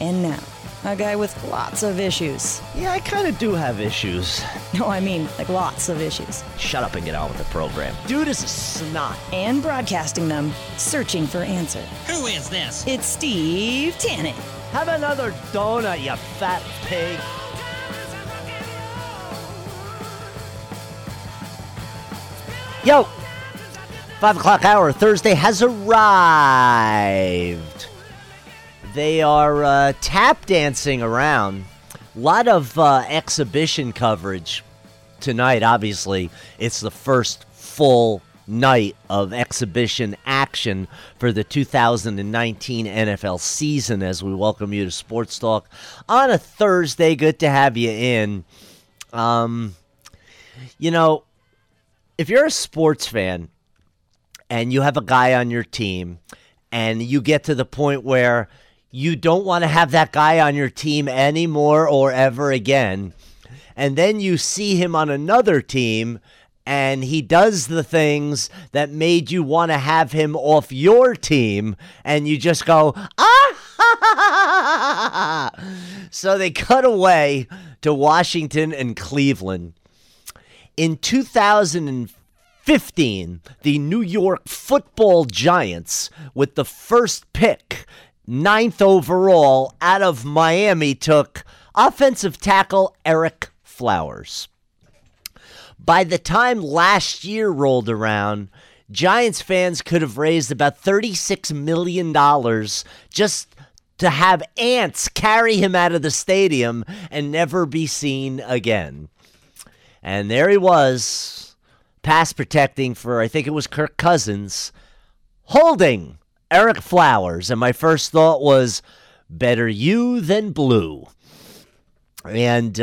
And now, a guy with lots of issues. Yeah, I kind of do have issues. No, I mean, like lots of issues. Shut up and get on with the program. Dude is a snot. And broadcasting them, searching for answer. Who is this? It's Steve Tannen. Have another donut, you fat pig. Yo! 5 o'clock hour Thursday has arrived. They are tap dancing around. A lot of exhibition coverage tonight, obviously. It's the first full night of exhibition action for the 2019 NFL season as we welcome you to Sports Talk on a Thursday. Good to have you in. You know, if you're a sports fan and you have a guy on your team and you get to the point where you don't want to have that guy on your team anymore or ever again, and then you see him on another team and he does the things that made you want to have him off your team, and you just go, ah! So they cut away to Washington and Cleveland. In 2015, the New York Football Giants, with the first pick, 9th overall, out of Miami, took offensive tackle Ereck Flowers. By the time last year rolled around, Giants fans could have raised about $36 million just to have ants carry him out of the stadium and never be seen again. And there he was, pass protecting for, I think it was Kirk Cousins, holding Ereck Flowers. And my first thought was, better you than blue. And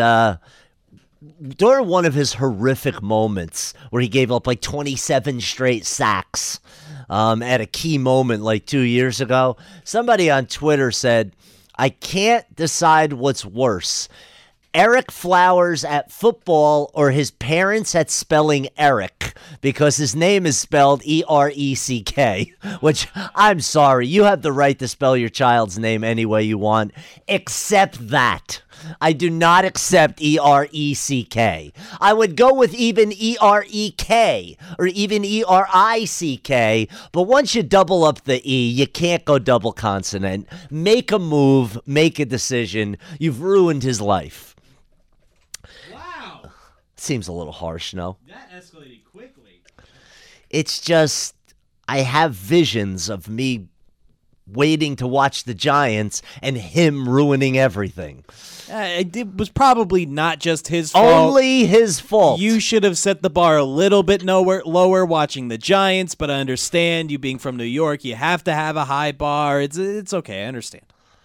during one of his horrific moments where he gave up like 27 straight sacks at a key moment like 2 years ago, somebody on Twitter said, I can't decide what's worse, Ereck Flowers at football or his parents at spelling Eric, because his name is spelled E-R-E-C-K, which, I'm sorry, you have the right to spell your child's name any way you want, except that. I do not accept E-R-E-C-K. I would go with even E-R-E-K or even E-R-I-C-K, but once you double up the E, you can't go double consonant. Make a move, make a decision. You've ruined his life. Wow. Seems a little harsh, no? That escalated quickly. It's just, I have visions of me waiting to watch the Giants and him ruining everything. It was probably not just his fault. Only his fault. You should have set the bar a little bit lower watching the Giants, but I understand you being from New York, you have to have a high bar. It's okay, I understand.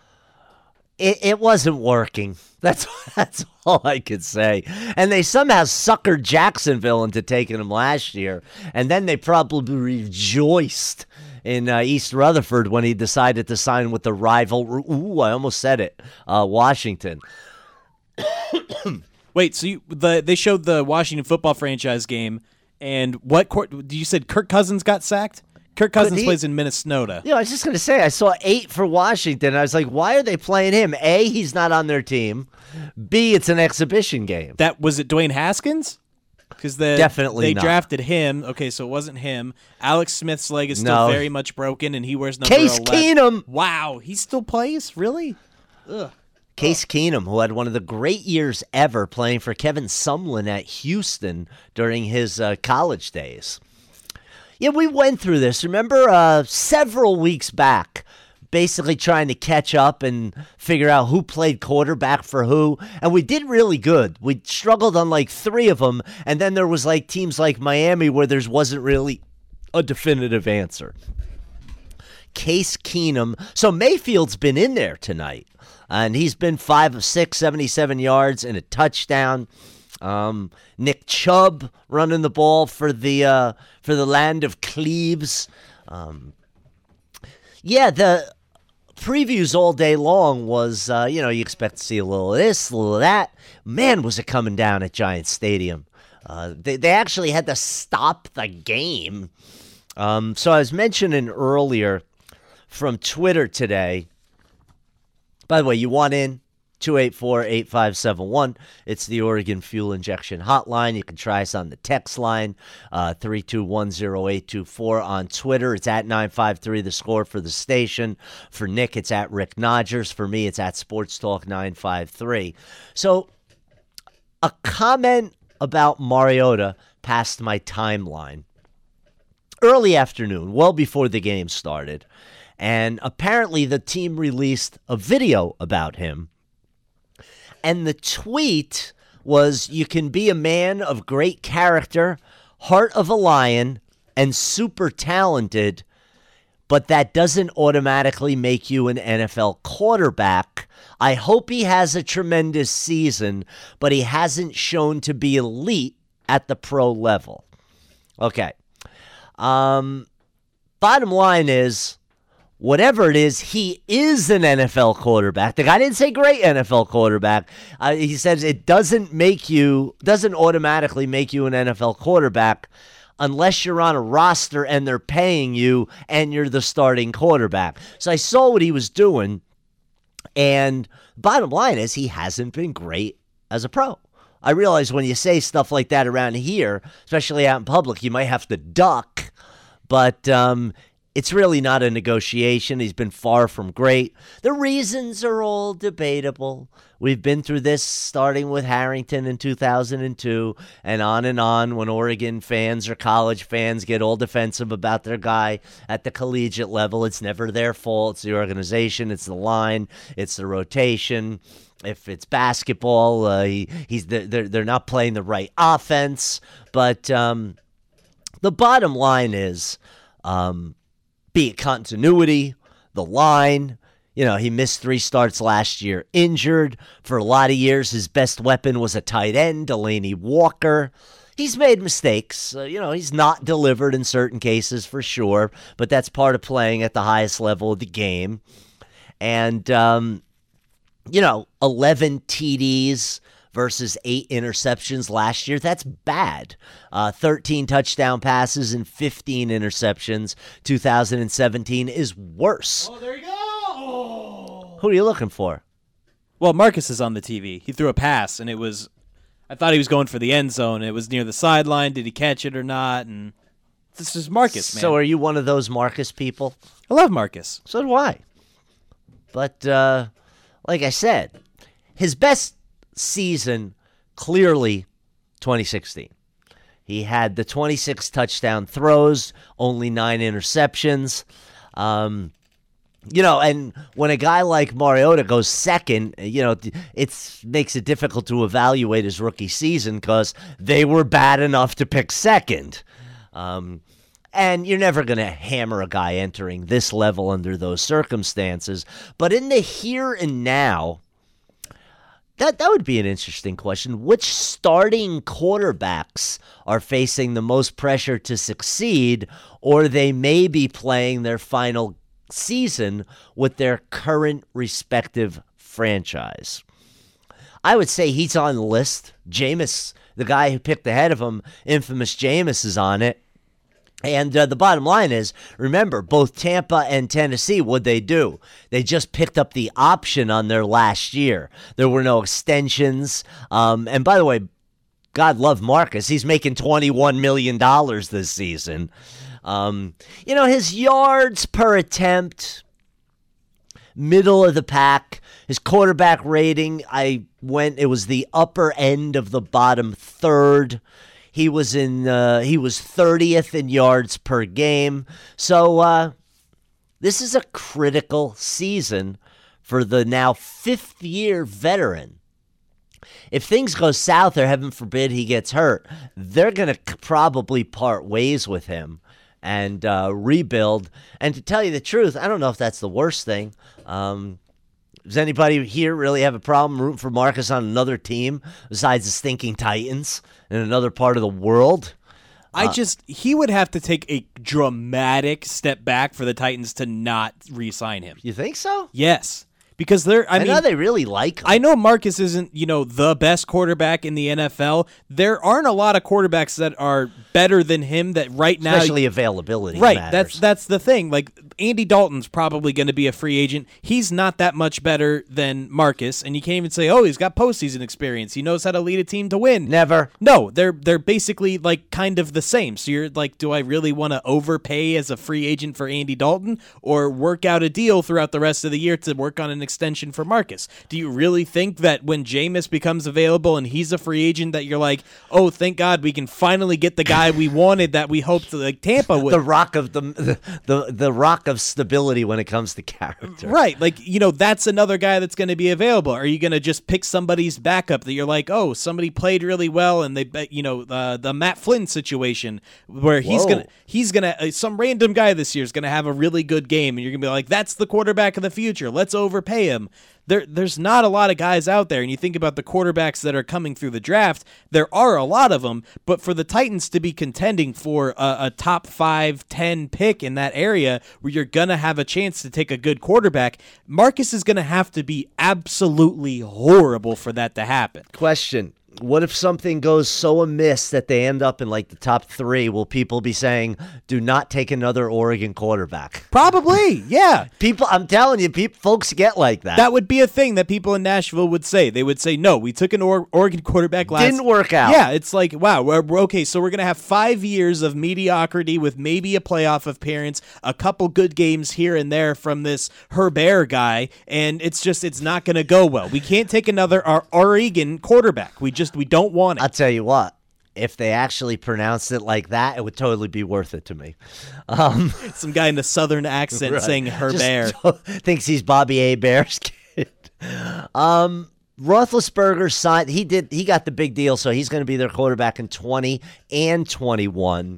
It wasn't working. That's all I could say. And they somehow suckered Jacksonville into taking him last year, and then they probably rejoiced in East Rutherford when he decided to sign with the rival. Ooh, I almost said it. Washington. Wait, so they showed the Washington football franchise game, and what court? You said Kirk Cousins got sacked? Kirk Cousins plays in Minnesota. Yeah, I was just going to say, I saw 8 for Washington. I was like, why are they playing him? A, he's not on their team. B, it's an exhibition game. Was it Dwayne Haskins? Because Definitely they not. drafted him. Okay, so it wasn't him. Alex Smith's leg is still very much broken, and he wears number Case 11. Keenum. Wow, he still plays? Really? Ugh. Case Keenum, who had one of the great years ever playing for Kevin Sumlin at Houston during his college days. Yeah, we went through this. Remember several weeks back, basically trying to catch up and figure out who played quarterback for who. And we did really good. We struggled on like 3 of them. And then there was like teams like Miami where there wasn't really a definitive answer. Case Keenum. So Mayfield's been in there tonight. And he's been 5 of 6, 77 yards and a touchdown. Nick Chubb running the ball for the land of Cleves. The previews all day long was, you expect to see a little of this, a little of that. Man, was it coming down at Giants Stadium. They actually had to stop the game. So I was mentioning earlier from Twitter today, By the way, you want in? 284-8571. It's the Oregon Fuel Injection Hotline. You can try us on the text line, 3210824. On Twitter, it's at 953 The Score for the station. For Nick, it's at Rick Nodgers. For me, it's at Sports Talk 953. So, a comment about Mariota passed my timeline early afternoon, well before the game started. And apparently the team released a video about him. And the tweet was, "You can be a man of great character, heart of a lion, and super talented, but that doesn't automatically make you an NFL quarterback. I hope he has a tremendous season, but he hasn't shown to be elite at the pro level." Okay. Bottom line is, whatever it is, he is an NFL quarterback. The guy didn't say great NFL quarterback. He says it doesn't automatically make you an NFL quarterback unless you're on a roster and they're paying you and you're the starting quarterback. So I saw what he was doing, and bottom line is he hasn't been great as a pro. I realize when you say stuff like that around here, especially out in public, you might have to duck, but it's really not a negotiation. He's been far from great. The reasons are all debatable. We've been through this starting with Harrington in 2002 and on when Oregon fans or college fans get all defensive about their guy at the collegiate level. It's never their fault. It's the organization. It's the line. It's the rotation. If it's basketball, they're not playing the right offense. But the bottom line is, be it continuity, the line. You know, he missed 3 starts last year, injured. For a lot of years, his best weapon was a tight end, Delaney Walker. He's made mistakes. He's not delivered in certain cases for sure, but that's part of playing at the highest level of the game. And, 11 TDs versus 8 interceptions last year. That's bad. 13 touchdown passes and 15 interceptions. 2017 is worse. Oh, there you go. Who are you looking for? Well, Marcus is on the TV. He threw a pass, and I thought he was going for the end zone. It was near the sideline. Did he catch it or not? And this is Marcus, man. So are you one of those Marcus people? I love Marcus. So do I. But like I said, his best season, clearly 2016. He had the 26 touchdown throws, only 9 interceptions. And when a guy like Mariota goes second, it makes it difficult to evaluate his rookie season because they were bad enough to pick second. And you're never going to hammer a guy entering this level under those circumstances. But in the here and now, that would be an interesting question. Which starting quarterbacks are facing the most pressure to succeed, or they may be playing their final season with their current respective franchise? I would say he's on the list. Jameis, the guy who picked ahead of him, infamous Jameis, is on it. And the bottom line is, remember, both Tampa and Tennessee, what'd they do? They just picked up the option on their last year. There were no extensions. And by the way, God love Marcus. He's making $21 million this season. His yards per attempt, middle of the pack. His quarterback rating, it was the upper end of the bottom third. He was 30th in yards per game. So this is a critical season for the now 5th-year veteran. If things go south, or heaven forbid he gets hurt, they're going to probably part ways with him and rebuild. And to tell you the truth, I don't know if that's the worst thing. Does anybody here really have a problem rooting for Marcus on another team besides the stinking Titans in another part of the world? He would have to take a dramatic step back for the Titans to not re-sign him. You think so? Yes. Because I know mean, they really like him. I know Marcus isn't, the best quarterback in the NFL. There aren't a lot of quarterbacks that are better than him that right now. Especially availability Right, matters. that's the thing. Like Andy Dalton's probably going to be a free agent. He's not that much better than Marcus, and you can't even say, "Oh, he's got postseason experience. He knows how to lead a team to win." Never. No, they're basically like kind of the same. So you're like, do I really want to overpay as a free agent for Andy Dalton or work out a deal throughout the rest of the year to work on an extension for Marcus? Do you really think that when Jameis becomes available and he's a free agent that you're like, "Oh, thank God we can finally get the guy we wanted that we hoped like Tampa would." The rock of the rock of stability when it comes to character. Right, like that's another guy that's going to be available. Are you going to just pick somebody's backup that you're like, oh, somebody played really well, and they bet the Matt Flynn situation where he's gonna some random guy this year is gonna have a really good game, and you're gonna be like, that's the quarterback of the future. Let's overpay him. There's not a lot of guys out there, and you think about the quarterbacks that are coming through the draft, there are a lot of them, but for the Titans to be contending for a top 5, 10 pick in that area where you're going to have a chance to take a good quarterback, Marcus is going to have to be absolutely horrible for that to happen. Question. What if something goes so amiss that they end up in like the top 3? Will people be saying, do not take another Oregon quarterback? Probably, yeah. People, I'm telling you, folks get like that. That would be a thing that people in Nashville would say. They would say, no, we took an Oregon quarterback last. Didn't work out. Yeah, it's like, wow, okay, so we're going to have 5 years of mediocrity with maybe a playoff appearance, a couple good games here and there from this Herbert guy, and it's not going to go well. We can't take another Oregon quarterback. We don't want it. I'll tell you what. If they actually pronounced it like that, it would totally be worth it to me. Some guy in a southern accent saying Herbert. Thinks he's Bobby Hebert's kid. Roethlisberger signed. He got the big deal, so he's going to be their quarterback in 20 and 21.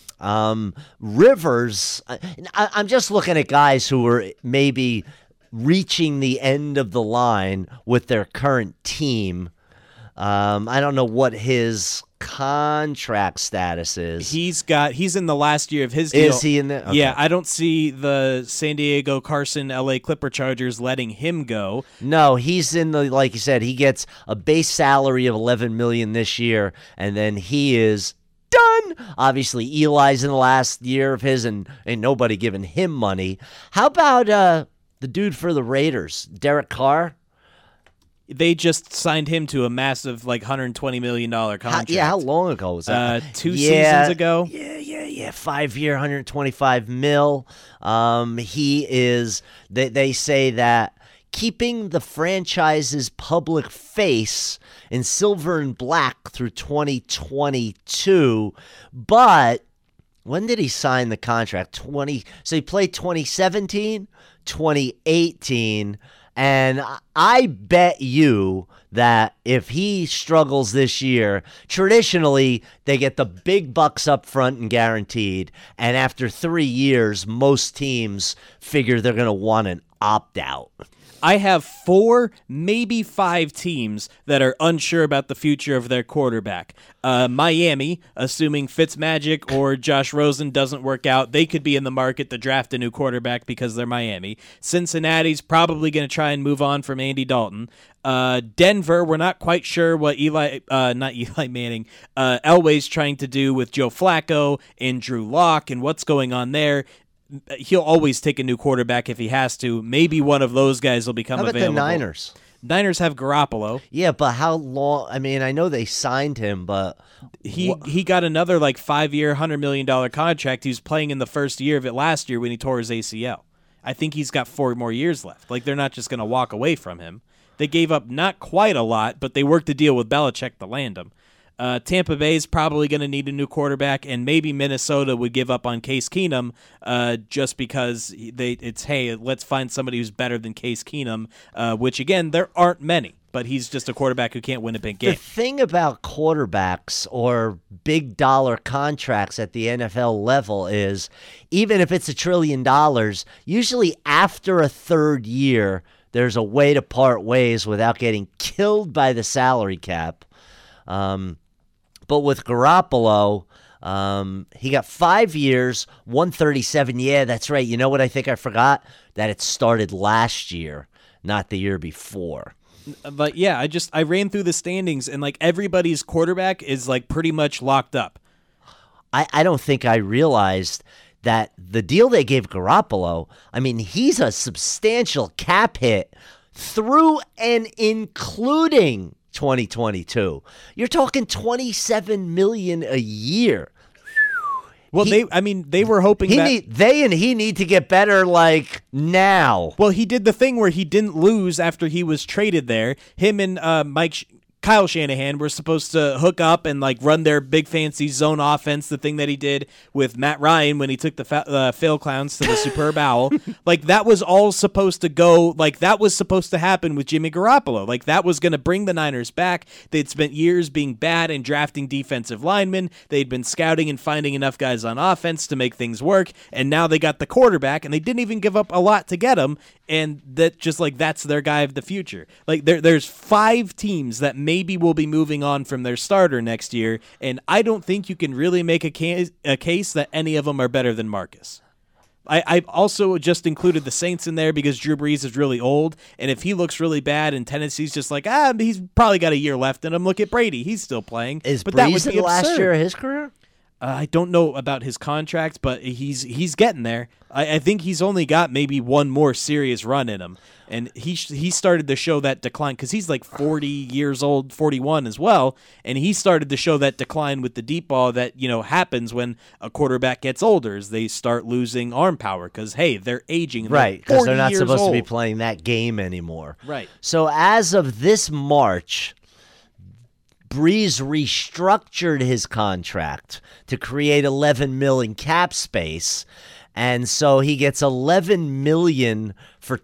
Rivers, I'm just looking at guys who are maybe reaching the end of the line with their current team. I don't know what his contract status is. He's in the last year of his deal. Is he in there? Okay. Yeah, I don't see the San Diego Carson LA Clipper Chargers letting him go. No, he's in the, like you said, he gets a base salary of $11 million this year, and then he is done. Obviously, Eli's in the last year of his, and ain't nobody giving him money. How about the dude for the Raiders, Derek Carr? They just signed him to a massive, $120 million contract. How long ago was that? 2 seasons ago. Yeah. 5-year, $125 million. He is. They say that keeping the franchise's public face in silver and black through 2022, but when did he sign the contract? So he played 2017, 2018. And I bet you that if he struggles this year, traditionally they get the big bucks up front and guaranteed. And after 3 years, most teams figure they're going to want an opt-out. I have 4, maybe 5 teams that are unsure about the future of their quarterback. Miami, assuming Fitzmagic or Josh Rosen doesn't work out, they could be in the market to draft a new quarterback because they're Miami. Cincinnati's probably going to try and move on from Andy Dalton. Denver, we're not quite sure what Elway's trying to do with Joe Flacco and Drew Lock and what's going on there. He'll always take a new quarterback if he has to. Maybe one of those guys will become available. How about the Niners? Niners have Garoppolo. Yeah, but how long? I mean, I know they signed him, but he got another 5-year, $100 million contract. He was playing in the first year of it last year when he tore his ACL. I think he's got 4 more years left. They're not just going to walk away from him. They gave up not quite a lot, but they worked a deal with Belichick to land him. Tampa Bay is probably going to need a new quarterback, and maybe Minnesota would give up on Case Keenum just because let's find somebody who's better than Case Keenum, which, again, there aren't many, but he's just a quarterback who can't win a big game. The thing about quarterbacks or big dollar contracts at the NFL level is even if it's $1 trillion, usually after a third year, there's a way to part ways without getting killed by the salary cap. But with Garoppolo, he got 5 years, 137. Yeah, that's right. You know what I think I forgot? That it started last year. not the year before. But yeah, I ran through the standings, and like everybody's quarterback is like pretty much locked up. I don't think I realized that the deal they gave Garoppolo, I mean, he's a substantial cap hit through and including 2022. You're talking $27 million a year. Well, they were hoping he need to get better like now. Well, he did the thing where he didn't lose after he was traded there. Him and Kyle Shanahan were supposed to hook up and like run their big fancy zone offense, the thing that he did with Matt Ryan when he took the Fail Clowns to the Superb Owl. Like that was all supposed to go, like that was supposed to happen with Jimmy Garoppolo. Like that was going to bring the Niners back. They'd spent years being bad and drafting defensive linemen. They'd been scouting and finding enough guys on offense to make things work. And now they got the quarterback, and they didn't even give up a lot to get him. And that just like that's their guy of the future. Like there's 5 teams that maybe will be moving on from their starter next year, and I don't think you can really make a case that any of them are better than Marcus. I've also just included the Saints in there because Drew Brees is really old, and if he looks really bad and Tennessee's just like, he's probably got a year left in him, look at Brady. He's still playing. But that would be the last year of his career? I don't know about his contract, but he's getting there. I think he's only got maybe one more serious run in him. And he started to show that decline because he's like 40 years old, 41 as well. And he started to show that decline with the deep ball that, happens when a quarterback gets older as they start losing arm power because, hey, they're aging. Right, because they're not supposed to be playing that game anymore. Right. So as of this March, Brees restructured his contract to create $11 million cap space, and so he gets $11 million for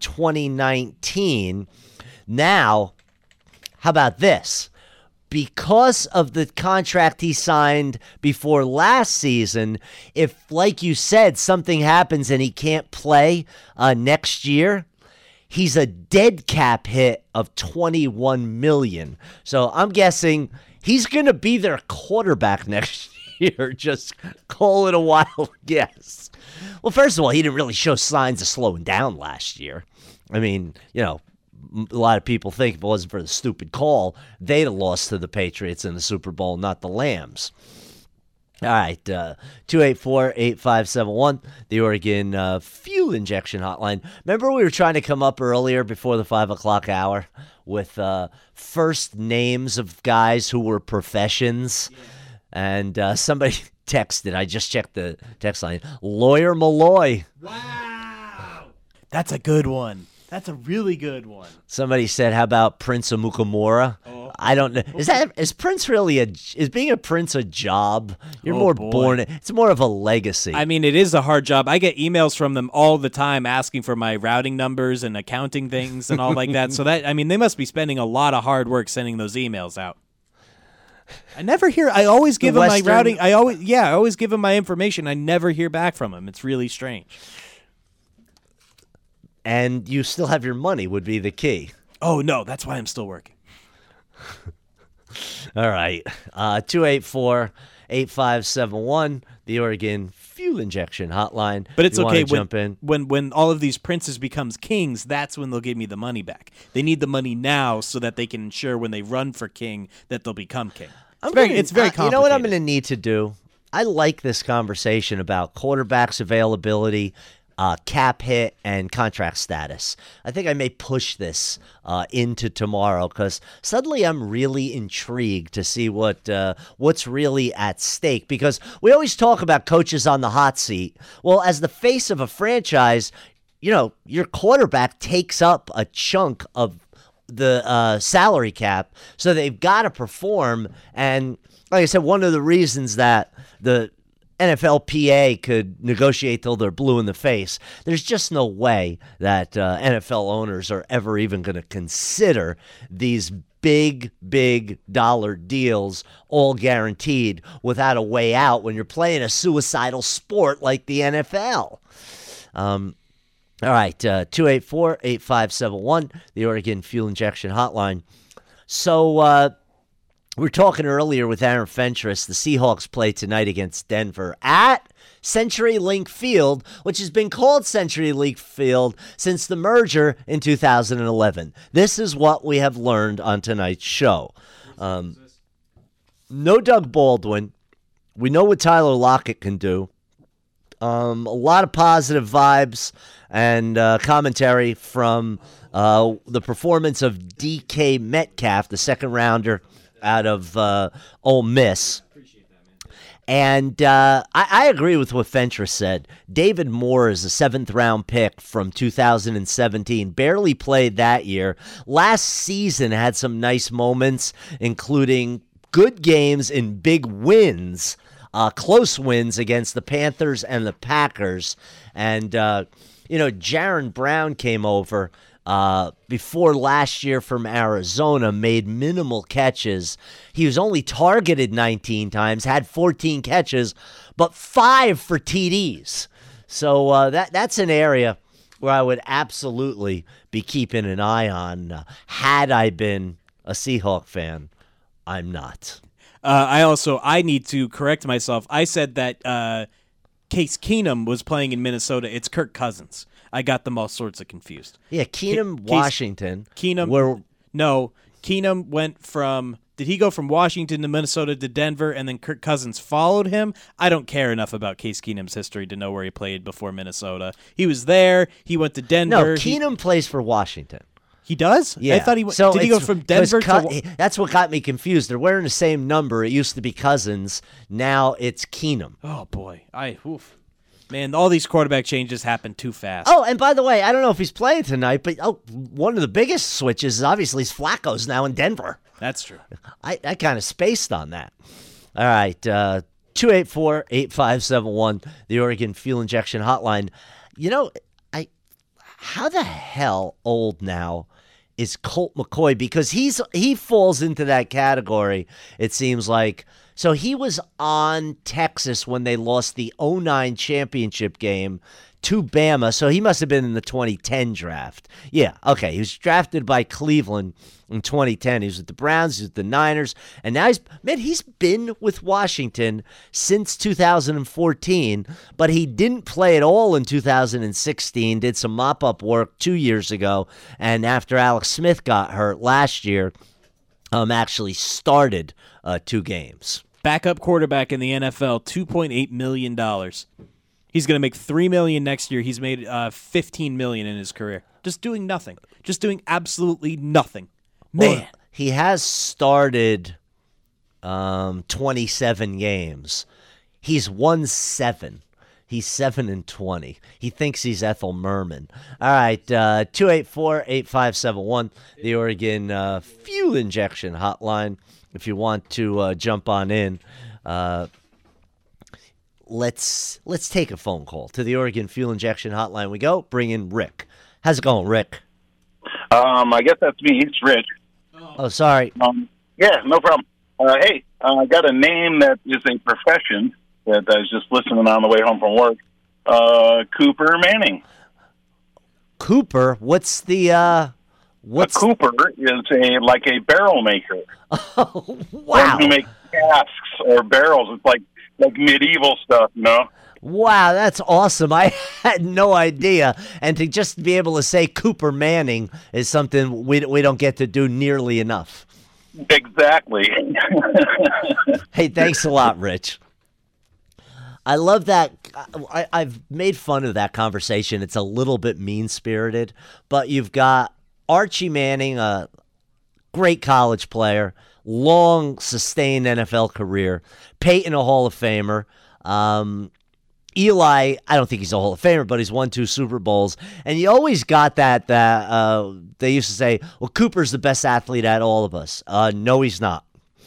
2019. Now, how about this? Because of the contract he signed before last season, if, like you said, something happens and he can't play next year, he's a dead cap hit of $21 million. So I'm guessing he's going to be their quarterback next year. Just call it a wild guess. Well, first of all, he didn't really show signs of slowing down last year. I mean, a lot of people think if it wasn't for the stupid call, they'd have lost to the Patriots in the Super Bowl, not the Lambs. All right, 284-8571, the Oregon Fuel Injection Hotline. Remember we were trying to come up earlier before the 5 o'clock hour with first names of guys who were professions? Yeah. And somebody texted, I just checked the text line, Lawyer Malloy. Wow. That's a good one. That's a really good one. Somebody said, how about Prince Amukamura? Oh. I don't know. Is Prince really is being a prince a job? You're more born. It's more of a legacy. I mean, it is a hard job. I get emails from them all the time asking for my routing numbers and accounting things and all like that. So they must be spending a lot of hard work sending those emails out. I never hear. I always give them my routing. I always give them my information. I never hear back from them. It's really strange. And you still have your money would be the key. Oh, no. That's why I'm still working. All right. 284-8571, the Oregon Fuel Injection Hotline. But it's okay. When all of these princes becomes kings, that's when they'll give me the money back. They need the money now so that they can ensure when they run for king that they'll become king. It's very complicated. You know what I'm going to need to do? I like this conversation about quarterbacks availability, cap hit, and contract status. I think I may push this into tomorrow because suddenly I'm really intrigued to see what's really at stake, because we always talk about coaches on the hot seat. Well, as the face of a franchise, your quarterback takes up a chunk of the salary cap, so they've got to perform. And like I said, one of the reasons that the NFLPA could negotiate till they're blue in the face, there's just no way that NFL owners are ever even going to consider these big dollar deals, all guaranteed, without a way out when you're playing a suicidal sport like the NFL. All right, 284-8571, the Oregon Fuel Injection Hotline. So We were talking earlier with Aaron Fentress. The Seahawks play tonight against Denver at CenturyLink Field, which has been called CenturyLink Field since the merger in 2011. This is what we have learned on tonight's show. No Doug Baldwin. We know what Tyler Lockett can do. A lot of positive vibes and commentary from the performance of DK Metcalf, the second rounder out of Ole Miss. And I agree with what Fentress said. David Moore is a seventh-round pick from 2017. Barely played that year. Last season had some nice moments, including good games and big wins, close wins against the Panthers and the Packers. And, Jaron Brown came over before last year from Arizona, made minimal catches. He was only targeted 19 times, had 14 catches, but 5 for TDs. So that's an area where I would absolutely be keeping an eye on had I been a Seahawk fan. I'm not. I need to correct myself. I said that Case Keenum was playing in Minnesota. It's Kirk Cousins. I got them all sorts of confused. Yeah, Keenum, Washington. Keenum went from... Did he go from Washington to Minnesota to Denver, and then Kirk Cousins followed him? I don't care enough about Case Keenum's history to know where he played before Minnesota. He was there. He went to Denver. No, Keenum plays for Washington. He does? Yeah. I thought he did he go from Denver to... That's what got me confused. They're wearing the same number. It used to be Cousins. Now it's Keenum. Oh, boy. Man, all these quarterback changes happen too fast. Oh, and by the way, I don't know if he's playing tonight, but one of the biggest switches is obviously Flacco's now in Denver. That's true. I kind of spaced on that. All right, 284-8571, the Oregon Fuel Injection Hotline. How the hell old now is Colt McCoy? Because he falls into that category, it seems like. So he was on Texas when they lost the 2009 championship game to Bama. So he must have been in the 2010 draft. Yeah, okay. He was drafted by Cleveland in 2010. He was with the Browns, he was with the Niners, and now he's been with Washington since 2014, but he didn't play at all in 2016, did some mop-up work 2 years ago, and after Alex Smith got hurt last year, actually started 2 games. Backup quarterback in the NFL, $2.8 million. He's going to make $3 million next year. He's made $15 million in his career. Just doing nothing. Just doing absolutely nothing. Man. Well, he has started 27 games. He's won 7. He's 7-20. He thinks he's Ethel Merman. All right, 284-8571, the Oregon Fuel Injection Hotline. If you want to jump on in, let's take a phone call to the Oregon Fuel Injection Hotline. We go. Bring in Rick. How's it going, Rick? I guess that's me. It's Rich. Oh, sorry. Yeah, no problem. Hey, I got a name that is a profession that I was just listening on the way home from work. Cooper Manning. Cooper? What's the A Cooper is like a barrel maker. Oh, wow. One who makes casks or barrels. It's like medieval stuff, you know? Wow, that's awesome. I had no idea. And to just be able to say Cooper Manning is something we don't get to do nearly enough. Exactly. Hey, thanks a lot, Rich. I love that. I've made fun of that conversation. It's a little bit mean-spirited, but you've got Archie Manning, a great college player, long, sustained NFL career. Peyton, a Hall of Famer. Eli, I don't think he's a Hall of Famer, but he's won 2 Super Bowls. And you always got that they used to say, well, Cooper's the best athlete out of all of us. No, he's not.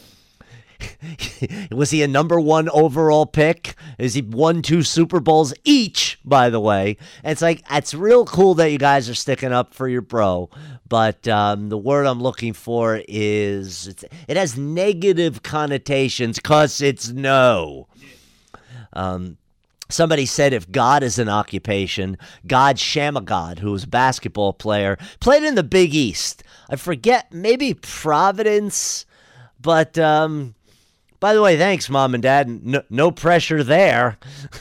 Was he a number 1 overall pick? Is he won 2 Super Bowls each, by the way? And it's like, it's real cool that you guys are sticking up for your bro. But the word I'm looking for is, it has negative connotations because it's no. Somebody said if God is an occupation, God Shamagod, who was a basketball player, played in the Big East. I forget, maybe Providence But by the way, thanks, Mom and Dad. No pressure there.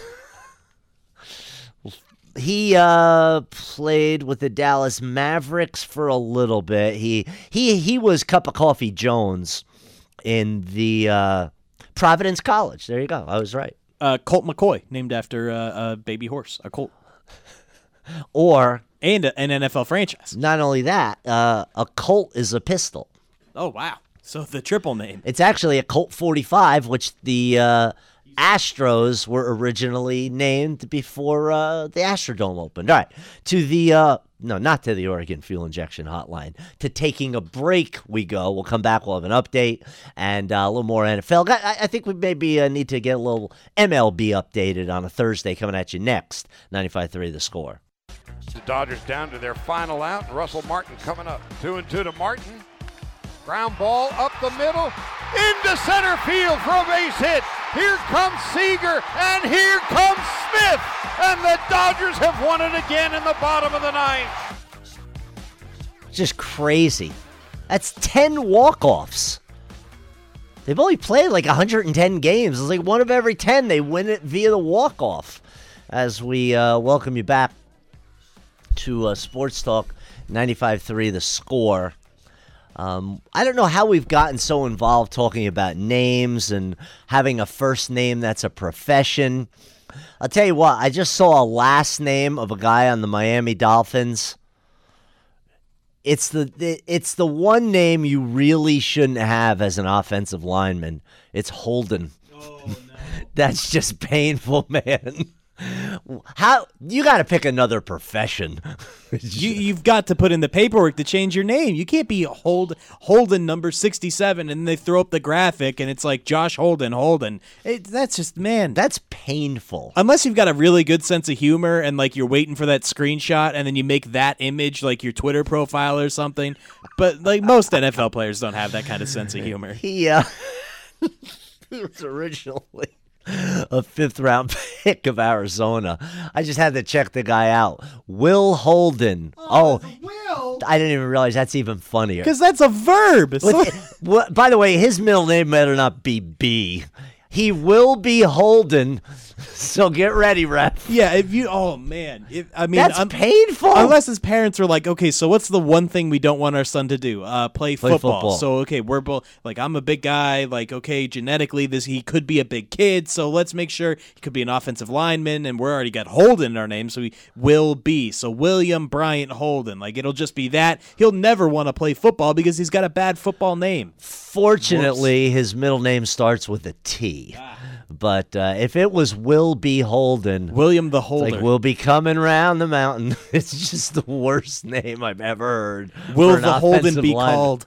He played with the Dallas Mavericks for a little bit. He was Cup of Coffee Jones in the Providence College. There you go. I was right. Colt McCoy, named after a baby horse, a colt. And an NFL franchise. Not only that, a Colt is a pistol. Oh, wow. So the triple name. It's actually a Colt 45, which the Astros were originally named before the Astrodome opened. All right, to the no, not to the Oregon Fuel Injection Hotline. To taking a break we go. We'll come back. We'll have an update and a little more NFL. I think we maybe need to get a little MLB updated on a Thursday coming at you next. 95.3 The Score. The Dodgers down to their final out. Russell Martin coming up. 2-2 to Martin. Ground ball up the middle. Into center field for a base hit. Here comes Seager, and here comes Smith. And the Dodgers have won it again in the bottom of the ninth. Just crazy. That's 10 walk-offs. They've only played like 110 games. It's like one of every 10 they win it via the walk-off. As we welcome you back to Sports Talk 95.3 The Score. I don't know how we've gotten so involved talking about names and having a first name that's a profession. I'll tell you what, I just saw a last name of a guy on the Miami Dolphins. It's the one name you really shouldn't have as an offensive lineman. It's Holden. Oh, no. That's just painful, man. How you got to pick another profession. You've got to put in the paperwork to change your name. You can't be Holden number 67 and they throw up the graphic and it's like Josh Holden. That's just, man. That's painful. Unless you've got a really good sense of humor and like you're waiting for that screenshot and then you make that image like your Twitter profile or something. But like most NFL players don't have that kind of sense of humor. He was originally a 5th-round pick of Arizona. I just had to check the guy out. Will Holden. Oh, Will? I didn't even realize that's even funnier. Because that's a verb. By the way, his middle name better not be B. He will be Holden, so get ready, ref. Yeah, oh man. That's painful. Unless his parents were like, okay, so what's the one thing we don't want our son to do? Play football. So, okay, we're both, like, I'm a big guy, like, okay, genetically, he could be a big kid, so let's make sure he could be an offensive lineman, and we're already got Holden in our name, so he will be. So, William Bryant Holden. Like, it'll just be that. He'll never want to play football because he's got a bad football name. Fortunately, his middle name starts with a T. But if it was Will B. Holden, William the Holder, like we'll be coming round the mountain. It's just the worst name I've ever heard. Will the Holden be called?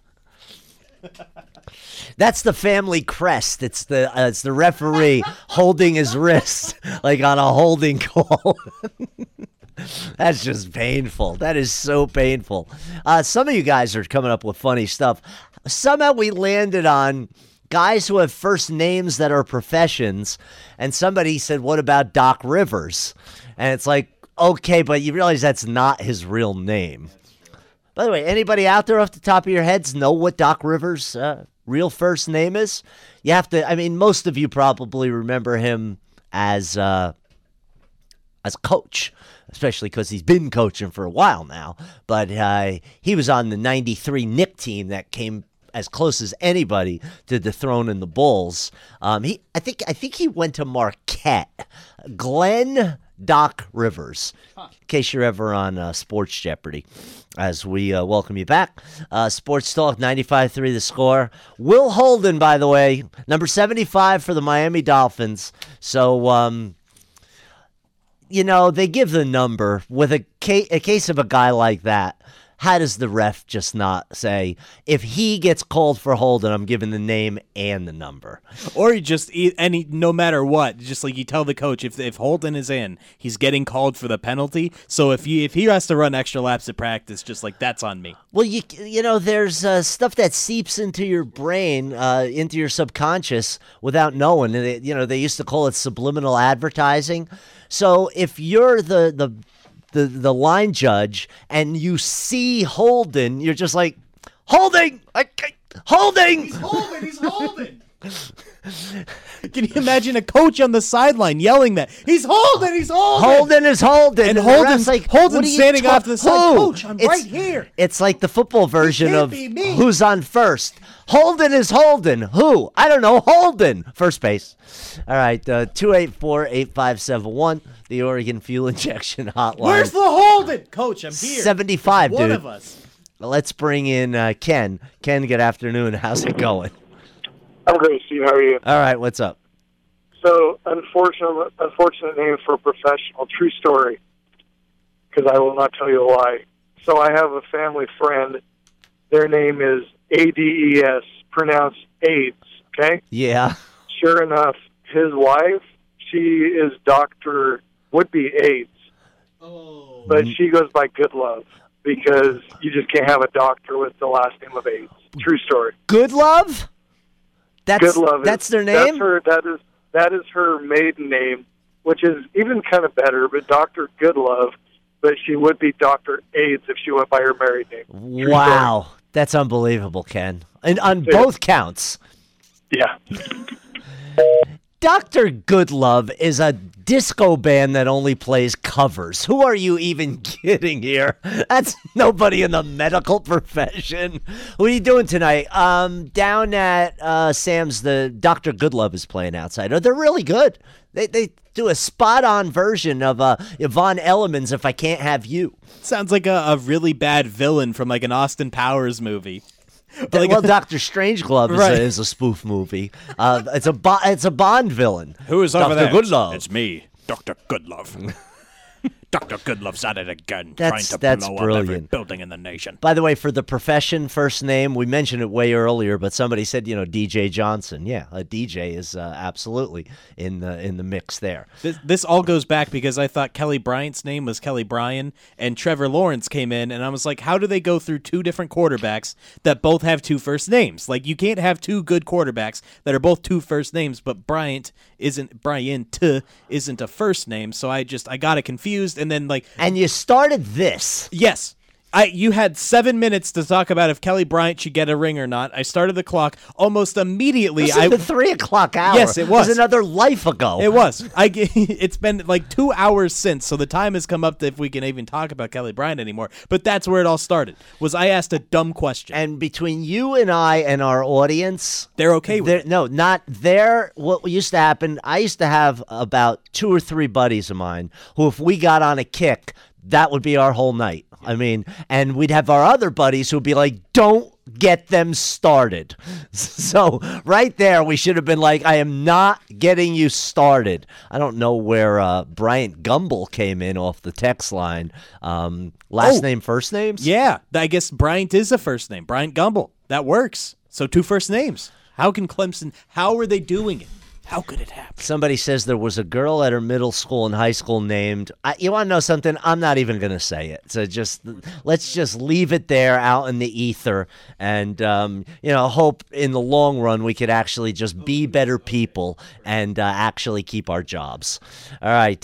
That's the family crest. It's the referee holding his wrist like on a holding call. That's just painful. That is so painful. Some of you guys are coming up with funny stuff. Somehow we landed on guys who have first names that are professions, and somebody said, what about Doc Rivers? And it's like, okay, but you realize that's not his real name. By the way, anybody out there off the top of your heads know what Doc Rivers' real first name is? You have to, I mean, most of you probably remember him as coach, especially because he's been coaching for a while now. But he was on the 93 Knick team that came as close as anybody to dethroning the Bulls. I think he went to Marquette. Glenn Doc Rivers, in case you're ever on Sports Jeopardy, as we welcome you back. Sports Talk 95.3 The Score. Will Holden, by the way, number 75 for the Miami Dolphins. So, they give the number. With a case of a guy like that, how does the ref just not say, if he gets called for Holden, I'm giving the name and the number? Or you just, no matter what, just like you tell the coach, if Holden is in, he's getting called for the penalty. So if he has to run extra laps at practice, just like, that's on me. Well, there's stuff that seeps into your brain, into your subconscious without knowing. They used to call it subliminal advertising. So if you're the line judge and you see Holden, you're just like, Holding! Holding! He's holding. Can you imagine a coach on the sideline yelling that? He's holding! Holden is holding. And the ref's Holden's like, Holden's what are you standing off to the side. Who? Coach, I'm right here. It's like the football version can't of be me. Who's on first. Holden is Holden. Who? I don't know. Holden. First base. All right, 284-8571, the Oregon Fuel Injection Hotline. Where's the Holden? Coach, I'm here. 75, One dude. of us. Let's bring in Ken. Ken, good afternoon. How's it going? I'm great, Steve. How are you? All right, what's up? So, unfortunate name for a professional. True story, because I will not tell you why. So I have a family friend. Their name is ADES, pronounced AIDS, okay? Yeah. Sure enough, his wife, she is Dr. Would-be AIDS. Oh. But she goes by Good Love because you just can't have a doctor with the last name of AIDS. True story. Good Love? Good Love. That's their name? That is her maiden name, which is even kind of better, but Dr. Good Love, but she would be Dr. AIDS if she went by her married name. True Wow. story. That's unbelievable, Ken. And on both counts. Yeah. Dr. Goodlove is a disco band that only plays covers. Who are you even kidding here? That's nobody in the medical profession. What are you doing tonight? Down at Sam's, the Dr. Goodlove is playing outside. Oh, they're really good. They do a spot-on version of Yvonne Elliman's If I Can't Have You. Sounds like a really bad villain from like an Austin Powers movie. Like, well, Dr. Strangelove Right. is a spoof movie. It's a Bond villain. Who is over Dr. there? Goodlove. It's me, Dr. Goodlove. Dr. Goodlove's at it again, That's trying to blow up every brilliant. building in the nation. By the way, for the profession first name, we mentioned it way earlier, but somebody said, DJ Johnson. Yeah, a DJ is absolutely in the mix there. This all goes back because I thought Kelly Bryant's name was Kelly Bryan, and Trevor Lawrence came in, and I was like, how do they go through two different quarterbacks that both have two first names? Like, you can't have two good quarterbacks that are both two first names, but Bryant isn't a first name, so I got it confused, and then And you started this. yes. You had 7 minutes to talk about if Kelly Bryant should get a ring or not. I started the clock almost immediately. This is the 3 o'clock hour. Yes, it was. another life ago. It was. It's been like 2 hours since, so the time has come up to if we can even talk about Kelly Bryant anymore. But that's where it all started. Was I asked a dumb question? And between you and I and our audience, They're okay with it. No, not there. What used to happen, I used to have about 2 or 3 buddies of mine who, if we got on a kick, that would be our whole night. I mean, and we'd have our other buddies who'd be like, don't get them started. So right there, we should have been like, I am not getting you started. I don't know where Bryant Gumbel came in off the text line. Last name, first names? Yeah, I guess Bryant is a first name. Bryant Gumbel. That works. So 2 first names. How can Clemson, how are they doing it? How could it happen? Somebody says there was a girl at her middle school and high school named, you want to know something? I'm not even going to say it. So let's just leave it there out in the ether and, hope in the long run we could actually just be better people and actually keep our jobs. All right,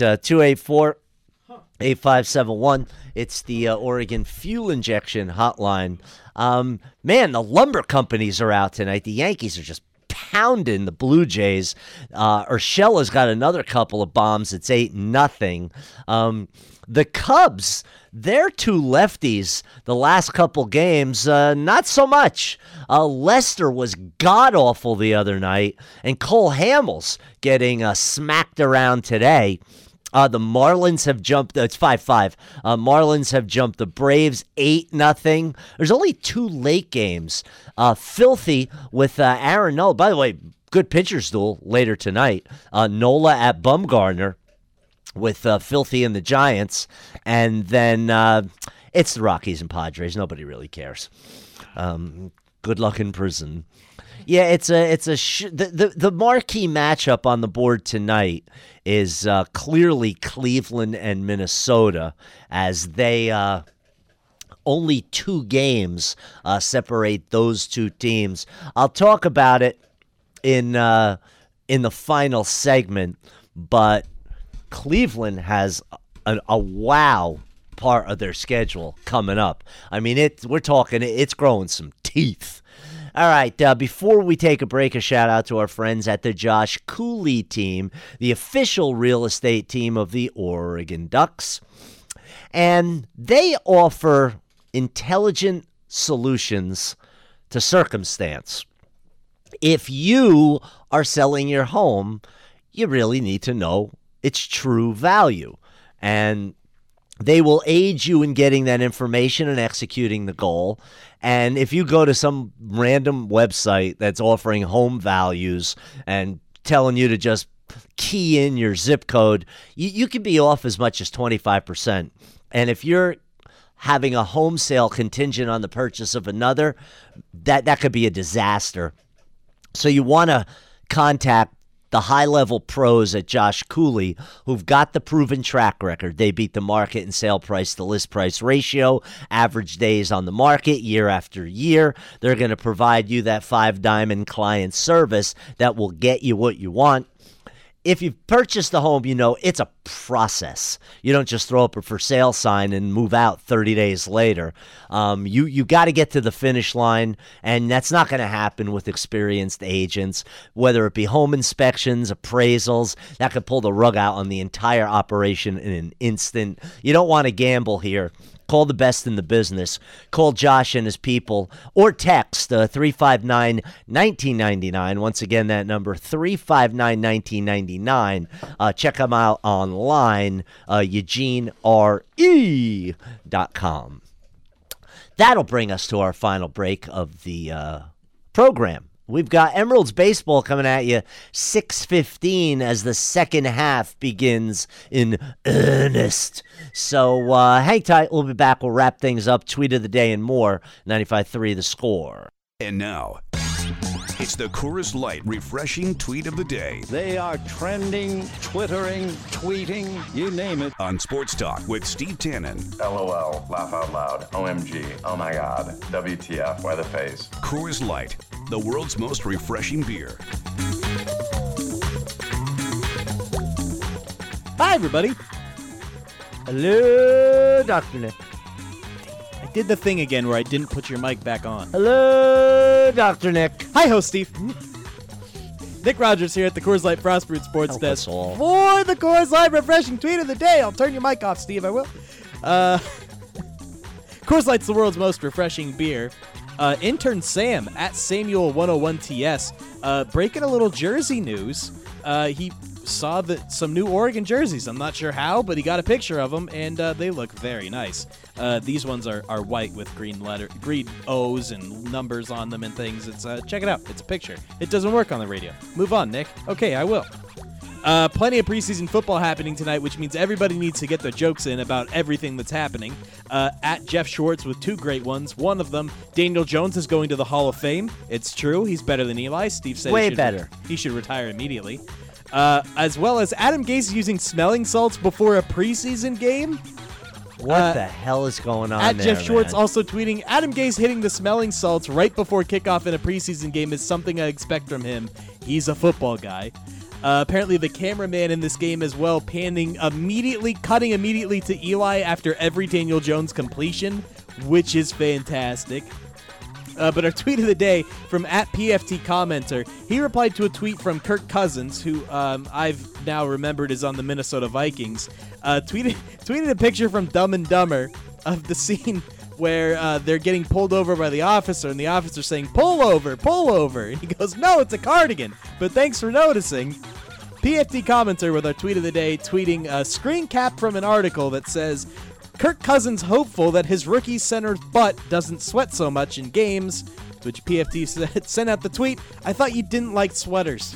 284-8571. It's the Oregon Fuel Injection Hotline. Man, the lumber companies are out tonight. The Yankees are just pounding the Blue Jays. Urshela's got another couple of bombs. It's 8-0. The Cubs, their 2 lefties the last couple games, not so much. Lester was god-awful the other night, and Cole Hamels getting smacked around today. The Marlins have jumped. It's 5-5. Marlins have jumped the Braves 8-0. There's only 2 late games. Filthy with Aaron Nola. By the way, good pitchers duel later tonight. Nola at Bumgarner with Filthy and the Giants, and then it's the Rockies and Padres. Nobody really cares. Good luck in prison. Yeah, the marquee matchup on the board tonight is clearly Cleveland and Minnesota, as they only 2 games separate those 2 teams. I'll talk about it in the final segment, but Cleveland has a wow part of their schedule coming up. I mean, we're talking it's growing some teeth. All right, before we take a break, a shout out to our friends at the Josh Cooley team, the official real estate team of the Oregon Ducks. And they offer intelligent solutions to circumstance. If you are selling your home, you really need to know its true value. And they will aid you in getting that information and executing the goal. And if you go to some random website that's offering home values and telling you to just key in your zip code, you can be off as much as 25%. And if you're having a home sale contingent on the purchase of another, that could be a disaster. So you want to contact the high-level pros at Josh Cooley, who've got the proven track record. They beat the market in sale price to list price ratio, average days on the market year after year. They're going to provide you that 5-diamond client service that will get you what you want. If you've purchased a home, you know it's a process. You don't just throw up a for sale sign and move out 30 days later. You got to get to the finish line, and that's not going to happen with experienced agents, whether it be home inspections, appraisals. That could pull the rug out on the entire operation in an instant. You don't want to gamble here. Call the best in the business. Call Josh and his people, or text 359-1999. Once again, that number, 359-1999. Check them out online, EugeneRE.com. That'll bring us to our final break of the program. We've got Emeralds baseball coming at you 6:15 as the second half begins in earnest. So hang tight. We'll be back. We'll wrap things up. Tweet of the day and more. 95.3 The Score. And now, it's the Coors Light Refreshing Tweet of the Day. They are trending, twittering, tweeting, you name it. On Sports Talk with Steve Tannen. LOL, laugh out loud, OMG, oh my god, WTF, why the face? Coors Light, the world's most refreshing beer. Hi, everybody. Hello, Dr. Nick. I did the thing again where I didn't put your mic back on. Hello, Dr. Nick. Hi, host Steve. Nick Rogers here at the Coors Light Frost Brewed Sports Desk for the Coors Light Refreshing Tweet of the Day. I'll turn your mic off, Steve. I will. Coors Light's the world's most refreshing beer. Intern Sam at Samuel101TS breaking a little jersey news. He saw some new Oregon jerseys. I'm not sure how, but he got a picture of them, and they look very nice. These ones are white with green O's and numbers on them and things. It's check it out. It's a picture. It doesn't work on the radio. Move on, Nick. Okay, I will. Plenty of preseason football happening tonight, which means everybody needs to get their jokes in about everything that's happening. At Jeff Schwartz with two great ones. One of them, Daniel Jones is going to the Hall of Fame. It's true. He's better than Eli. Steve said he should retire immediately. As well as Adam Gase using smelling salts before a preseason game. What the hell is going on at there, Jeff Schwartz man? also tweeting, Adam Gase hitting the smelling salts right before kickoff in a preseason game is something I expect from him. He's a football guy. Apparently the cameraman in this game as well cutting immediately to Eli after every Daniel Jones completion, which is fantastic. But our tweet of the day from at PFT Commenter, he replied to a tweet from Kirk Cousins, who I've now remembered is on the Minnesota Vikings, tweeted a picture from Dumb and Dumber of the scene where they're getting pulled over by the officer, and the officer's saying, pull over. And he goes, no, it's a cardigan, but thanks for noticing. PFT Commenter with our tweet of the day, tweeting a screen cap from an article that says, Kirk Cousins hopeful that his rookie center's butt doesn't sweat so much in games, to which PFT said, sent out the tweet, I thought you didn't like sweaters.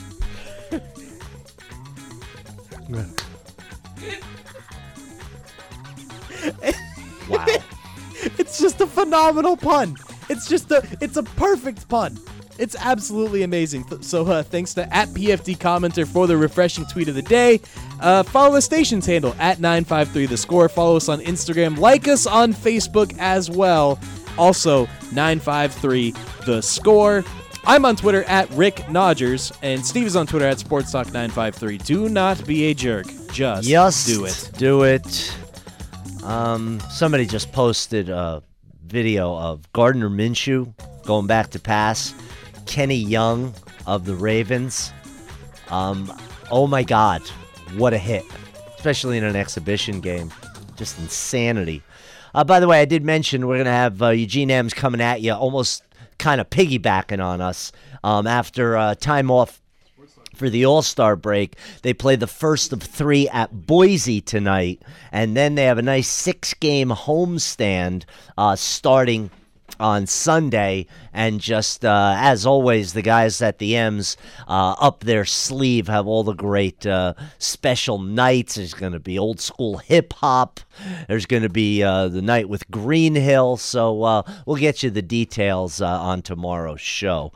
Wow. It's just a phenomenal pun. It's a perfect pun. It's absolutely amazing. So thanks to at PFT Commenter for the refreshing tweet of the day. Follow the station's handle at 953 The Score. Follow us on Instagram. Like us on Facebook as well. Also 953 The Score. I'm on Twitter at Rick Nodgers, and Steve is on Twitter at SportsTalk953. Do not be a jerk. Just do it. Do it. Somebody just posted a video of Gardner Minshew going back to pass. Kenny Young of the Ravens. Oh, my God. What a hit, especially in an exhibition game. Just insanity. By the way, I did mention we're going to have Eugene M's coming at you, almost kind of piggybacking on us after time off for the All-Star break. They play the first of 3 at Boise tonight, and then they have a nice 6-game homestand starting on Sunday. And just as always, the guys at the M's up their sleeve have all the great special nights. There's going to be old school hip hop. There's going to be the night with Green Hill. So we'll get you the details on tomorrow's show.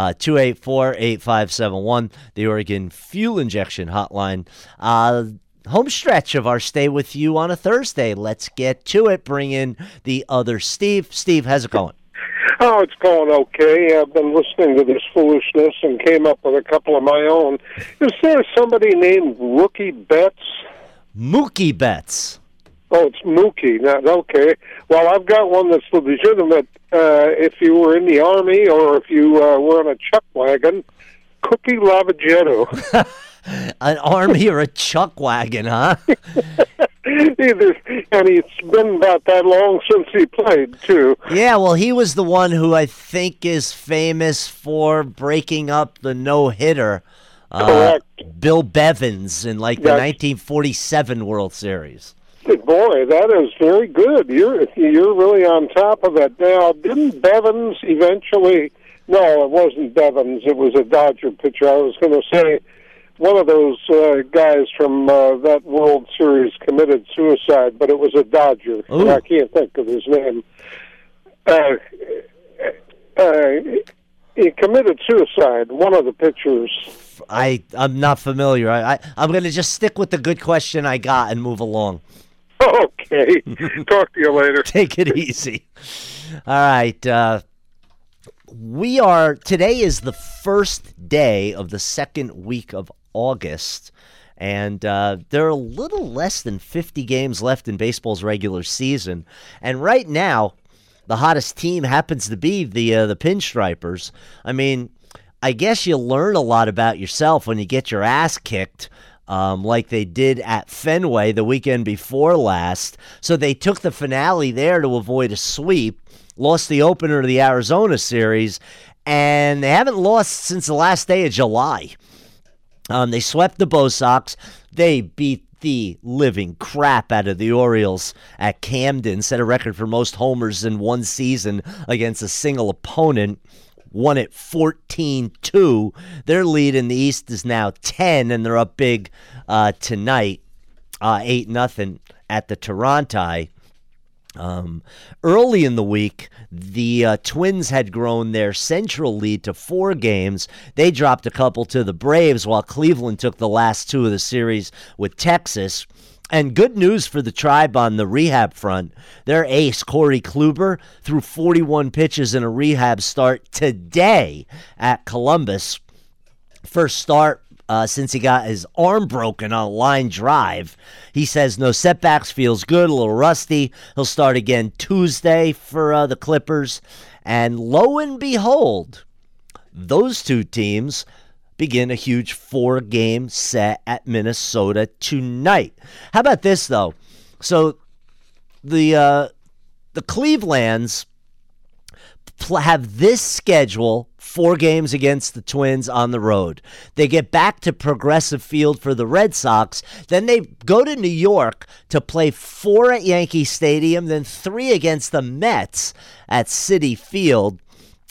284-8571, the Oregon Fuel Injection Hotline. Home stretch of our Stay With You on a Thursday. Let's get to it. Bring in the other Steve. Steve, how's it going? Oh, it's going okay. I've been listening to this foolishness and came up with a couple of my own. Is there somebody named Rookie Betts? Mookie Betts. Oh, it's Mookie. Okay. Well, I've got one that's legitimate. If you were in the Army or if you were on a chuck wagon, Cookie Lavagetto. An Army or a chuck wagon, huh? Either, and it's been about that long since he played, too. Yeah, well, he was the one who I think is famous for breaking up the no-hitter. Correct. Bill Bevins in, like, the 1947 World Series. Boy, that is very good. You're really on top of it. Now, didn't Bevins eventually... No, it wasn't Bevins. It was a Dodger pitcher. I was going to say... One of those guys from that World Series committed suicide, but it was a Dodger. I can't think of his name. He committed suicide, one of the pitchers. I'm not familiar. I'm going to just stick with the good question I got and move along. Okay. Talk to you later. Take it easy. All right. Today is the first day of the second week of August, and there are a little less than 50 games left in baseball's regular season. And right now, the hottest team happens to be the Pinstripers. I mean, I guess you learn a lot about yourself when you get your ass kicked, like they did at Fenway the weekend before last. So they took the finale there to avoid a sweep, lost the opener of the Arizona series, and they haven't lost since the last day of July. They swept the Bo Sox. They beat the living crap out of the Orioles at Camden, set a record for most homers in one season against a single opponent, won it 14-2. Their lead in the East is now 10, and they're up big tonight, 8-0 at the Toronto. Early in the week, the Twins had grown their central lead to 4 games. They dropped a couple to the Braves, while Cleveland took the last 2 of the series with Texas. And good news for the Tribe on the rehab front. Their ace, Corey Kluber, threw 41 pitches in a rehab start today at Columbus. First start since he got his arm broken on a line drive. He says no setbacks, feels good, a little rusty. He'll start again Tuesday for the Clippers. And lo and behold, those 2 teams begin a huge 4-game set at Minnesota tonight. How about this, though? So the Clevelands have this schedule: 4 games against the Twins on the road. They get back to Progressive Field for the Red Sox. Then they go to New York to play 4 at Yankee Stadium, then 3 against the Mets at Citi Field.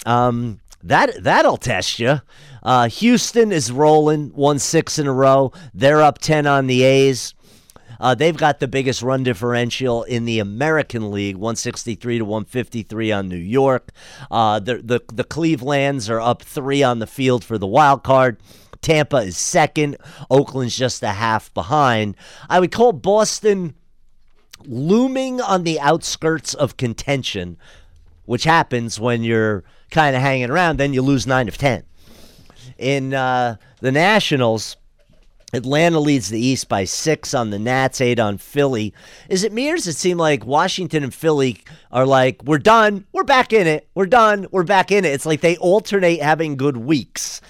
That'll test you. Houston is rolling, won 6 in a row. They're up 10 on the A's. They've got the biggest run differential in the American League, 163-153 on New York. The Clevelands are up 3 on the field for the wild card. Tampa is second. Oakland's just a half behind. I would call Boston looming on the outskirts of contention, which happens when you're kind of hanging around. Then you lose 9 of 10. In the Nationals, Atlanta leads the East by 6 on the Nats, 8 on Philly. Is it me or does it seem like Washington and Philly are like, we're done, we're back in it, we're done, we're back in it? It's like they alternate having good weeks.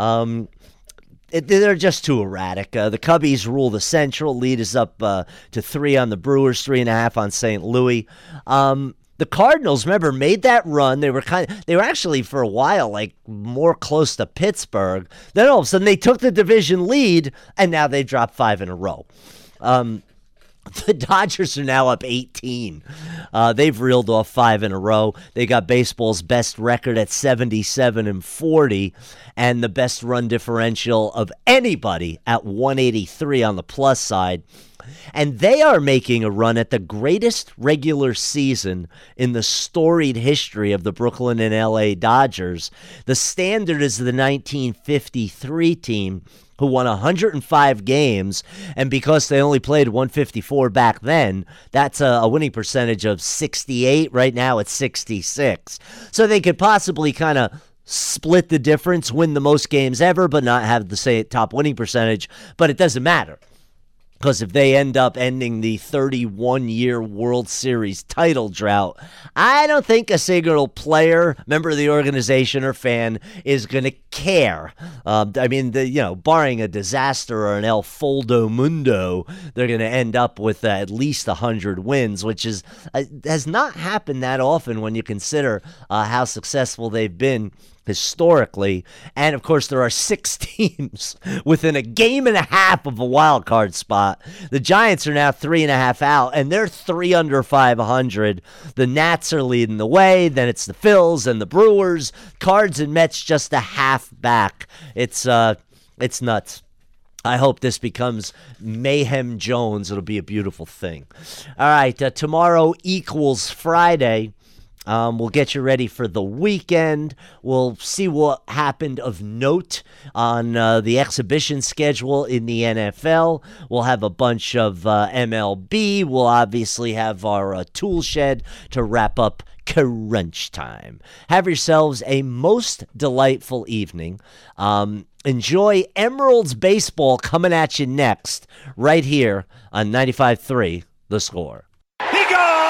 They're just too erratic. The Cubbies rule the Central. Lead is up to 3 on the Brewers, 3.5 on St. Louis. The Cardinals, remember, made that run. They were actually for a while like more close to Pittsburgh. Then all of a sudden they took the division lead, and now they dropped 5 in a row. The Dodgers are now up 18. They've reeled off 5 in a row. They got baseball's best record at 77-40, and the best run differential of anybody at 183 on the plus side. And they are making a run at the greatest regular season in the storied history of the Brooklyn and LA Dodgers. The standard is the 1953 team, who won 105 games, and because they only played 154 back then, that's a winning percentage of 68. Right now it's 66. So they could possibly kind of split the difference, win the most games ever, but not have the same top winning percentage. But it doesn't matter, because if they end up ending the 31-year World Series title drought, I don't think a single player, member of the organization, or fan is going to care. Barring a disaster or an El Foldo Mundo, they're going to end up with at least 100 wins, which has not happened that often when you consider how successful they've been historically. And of course there are 6 teams within a game and a half of a wild card spot. The Giants are now 3.5 out, and they're 3 under 500. The Nats are leading the way. Then it's the Phils and the Brewers. Cards and Mets just a half back. It's nuts. I hope this becomes Mayhem Jones. It'll be a beautiful thing. All right, tomorrow equals Friday. We'll get you ready for the weekend. We'll see what happened of note on the exhibition schedule in the NFL. We'll have a bunch of MLB. We'll obviously have our tool shed to wrap up crunch time. Have yourselves a most delightful evening. Enjoy Emeralds baseball coming at you next, right here on 95.3 The Score. He goes!